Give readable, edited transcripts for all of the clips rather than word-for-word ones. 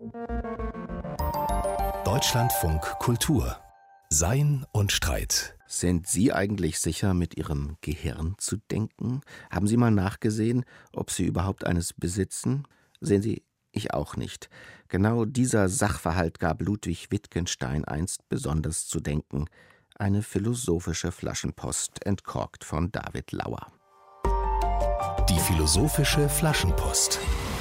Deutschlandfunk Kultur. Sein und Streit. Sind Sie eigentlich sicher, mit Ihrem Gehirn zu denken? Haben Sie mal nachgesehen, ob Sie überhaupt eines besitzen? Sehen Sie, ich auch nicht. Genau dieser Sachverhalt gab Ludwig Wittgenstein einst besonders zu denken. Eine philosophische Flaschenpost, entkorkt von David Lauer. Die philosophische Flaschenpost.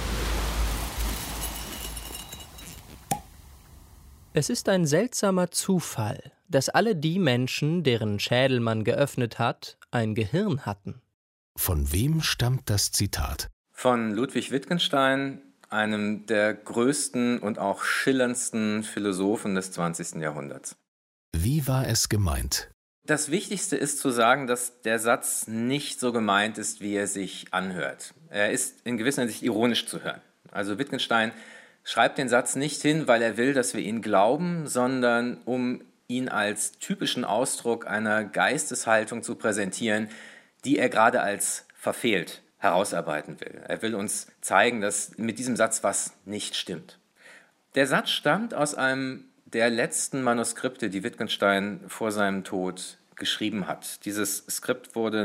Es ist ein seltsamer Zufall, dass alle die Menschen, deren Schädel man geöffnet hat, ein Gehirn hatten. Von wem stammt das Zitat? Von Ludwig Wittgenstein, einem der größten und auch schillerndsten Philosophen des 20. Jahrhunderts. Wie war es gemeint? Das Wichtigste ist zu sagen, dass der Satz nicht so gemeint ist, wie er sich anhört. Er ist in gewisser Hinsicht ironisch zu hören. Also Wittgenstein schreibt den Satz nicht hin, weil er will, dass wir ihn glauben, sondern um ihn als typischen Ausdruck einer Geisteshaltung zu präsentieren, die er gerade als verfehlt herausarbeiten will. Er will uns zeigen, dass mit diesem Satz was nicht stimmt. Der Satz stammt aus einem der letzten Manuskripte, die Wittgenstein vor seinem Tod geschrieben hat. Dieses Skript wurde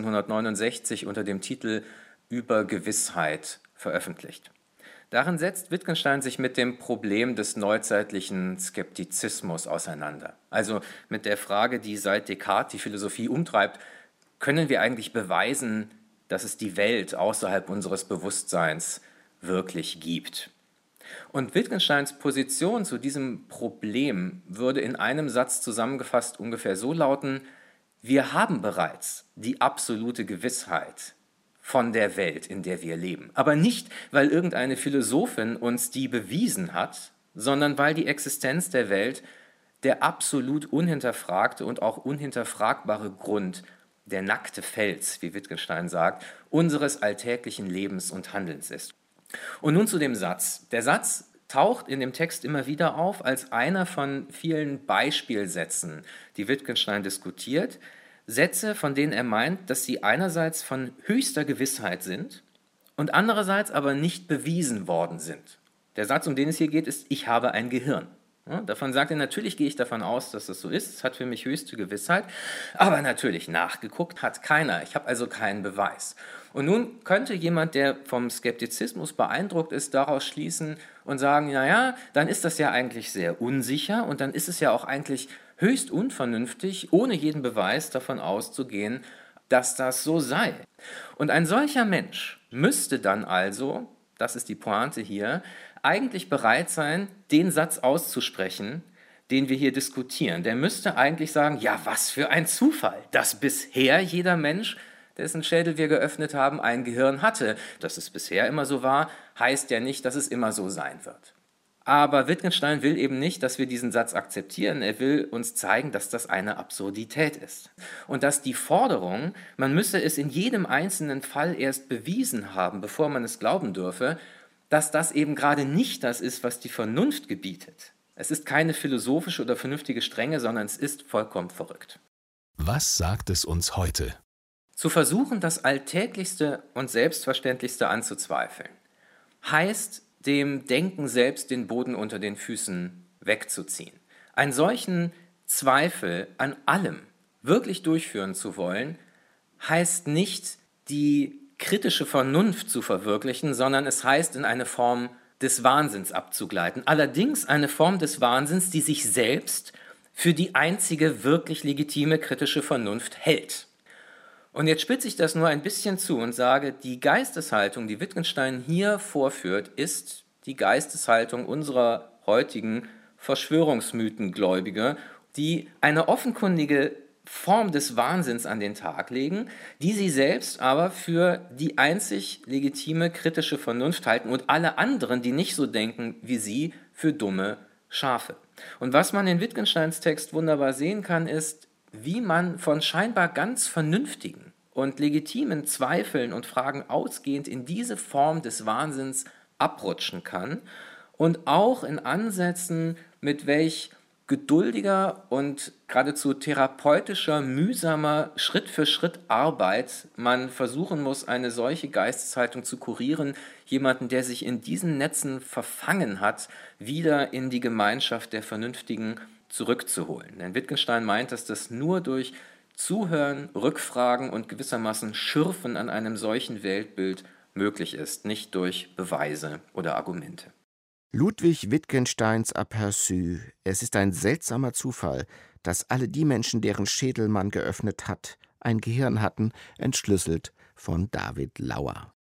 1969 unter dem Titel Über Gewissheit veröffentlicht. Darin setzt Wittgenstein sich mit dem Problem des neuzeitlichen Skeptizismus auseinander. Also mit der Frage, die seit Descartes die Philosophie umtreibt: Können wir eigentlich beweisen, dass es die Welt außerhalb unseres Bewusstseins wirklich gibt? Und Wittgensteins Position zu diesem Problem würde in einem Satz zusammengefasst ungefähr so lauten: Wir haben bereits die absolute Gewissheit von der Welt, in der wir leben. Aber nicht, weil irgendeine Philosophin uns die bewiesen hat, sondern weil die Existenz der Welt der absolut unhinterfragte und auch unhinterfragbare Grund, der nackte Fels, wie Wittgenstein sagt, unseres alltäglichen Lebens und Handelns ist. Und nun zu dem Satz. Der Satz taucht in dem Text immer wieder auf als einer von vielen Beispielsätzen, die Wittgenstein diskutiert. Sätze, von denen er meint, dass sie einerseits von höchster Gewissheit sind und andererseits aber nicht bewiesen worden sind. Der Satz, um den es hier geht, ist: Ich habe ein Gehirn. Ja, davon sagt er, natürlich gehe ich davon aus, dass das so ist, es hat für mich höchste Gewissheit, aber natürlich nachgeguckt hat keiner, ich habe also keinen Beweis. Und nun könnte jemand, der vom Skeptizismus beeindruckt ist, daraus schließen und sagen, naja, dann ist das ja eigentlich sehr unsicher und dann ist es ja auch eigentlich höchst unvernünftig, ohne jeden Beweis davon auszugehen, dass das so sei. Und ein solcher Mensch müsste dann also, das ist die Pointe hier, eigentlich bereit sein, den Satz auszusprechen, den wir hier diskutieren. Der müsste eigentlich sagen, ja, was für ein Zufall, dass bisher jeder Mensch, dessen Schädel wir geöffnet haben, ein Gehirn hatte. Dass es bisher immer so war, heißt ja nicht, dass es immer so sein wird. Aber Wittgenstein will eben nicht, dass wir diesen Satz akzeptieren. Er will uns zeigen, dass das eine Absurdität ist. Und dass die Forderung, man müsse es in jedem einzelnen Fall erst bewiesen haben, bevor man es glauben dürfe, dass das eben gerade nicht das ist, was die Vernunft gebietet. Es ist keine philosophische oder vernünftige Strenge, sondern es ist vollkommen verrückt. Was sagt es uns heute? Zu versuchen, das Alltäglichste und Selbstverständlichste anzuzweifeln, heißt, dem Denken selbst den Boden unter den Füßen wegzuziehen. Einen solchen Zweifel an allem wirklich durchführen zu wollen, heißt nicht, die kritische Vernunft zu verwirklichen, sondern es heißt, in eine Form des Wahnsinns abzugleiten. Allerdings eine Form des Wahnsinns, die sich selbst für die einzige wirklich legitime kritische Vernunft hält. Und jetzt spitze ich das nur ein bisschen zu und sage, die Geisteshaltung, die Wittgenstein hier vorführt, ist die Geisteshaltung unserer heutigen Verschwörungsmythengläubiger, die eine offenkundige Form des Wahnsinns an den Tag legen, die sie selbst aber für die einzig legitime kritische Vernunft halten und alle anderen, die nicht so denken wie sie, für dumme Schafe. Und was man in Wittgensteins Text wunderbar sehen kann, ist, wie man von scheinbar ganz vernünftigen und legitimen Zweifeln und Fragen ausgehend in diese Form des Wahnsinns abrutschen kann und auch in Ansätzen, mit welch geduldiger und geradezu therapeutischer, mühsamer Schritt-für-Schritt-Arbeit man versuchen muss, eine solche Geisteshaltung zu kurieren, jemanden, der sich in diesen Netzen verfangen hat, wieder in die Gemeinschaft der Vernünftigen zurückzuholen. Denn Wittgenstein meint, dass das nur durch Zuhören, Rückfragen und gewissermaßen Schürfen an einem solchen Weltbild möglich ist, nicht durch Beweise oder Argumente. Ludwig Wittgensteins Aperçu. Es ist ein seltsamer Zufall, dass alle die Menschen, deren Schädel man geöffnet hat, ein Gehirn hatten, entschlüsselt von David Lauer.